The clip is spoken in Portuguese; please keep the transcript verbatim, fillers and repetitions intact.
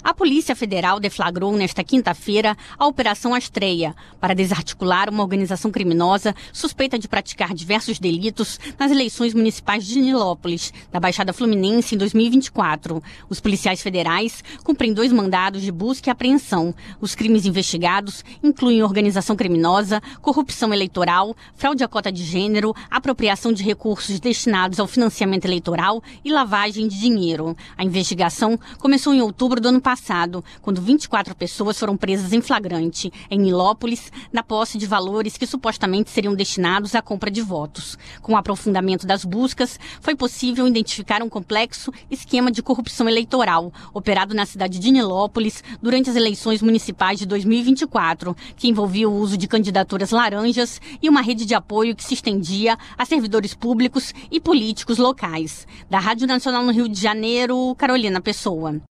A Polícia Federal deflagrou nesta quinta-feira a Operação Astreia para desarticular uma organização criminosa suspeita de praticar diversos delitos nas eleições municipais de Nilópolis, da Baixada Fluminense, em dois mil e vinte e quatro. Os policiais federais cumprem dois mandados de busca e apreensão. Os crimes investigados incluem organização criminosa, corrupção eleitoral, fraude à cota de gênero, apropriação de recursos destinados ao financiamento eleitoral e lavagem de dinheiro. A investigação começou em outubro do ano passado. passado, quando vinte e quatro pessoas foram presas em flagrante em Nilópolis, na posse de valores que supostamente seriam destinados à compra de votos. Com o aprofundamento das buscas, foi possível identificar um complexo esquema de corrupção eleitoral operado na cidade de Nilópolis durante as eleições municipais de dois mil e vinte e quatro, que envolvia o uso de candidaturas laranjas e uma rede de apoio que se estendia a servidores públicos e políticos locais. Da Rádio Nacional no Rio de Janeiro, Carolina Pessoa.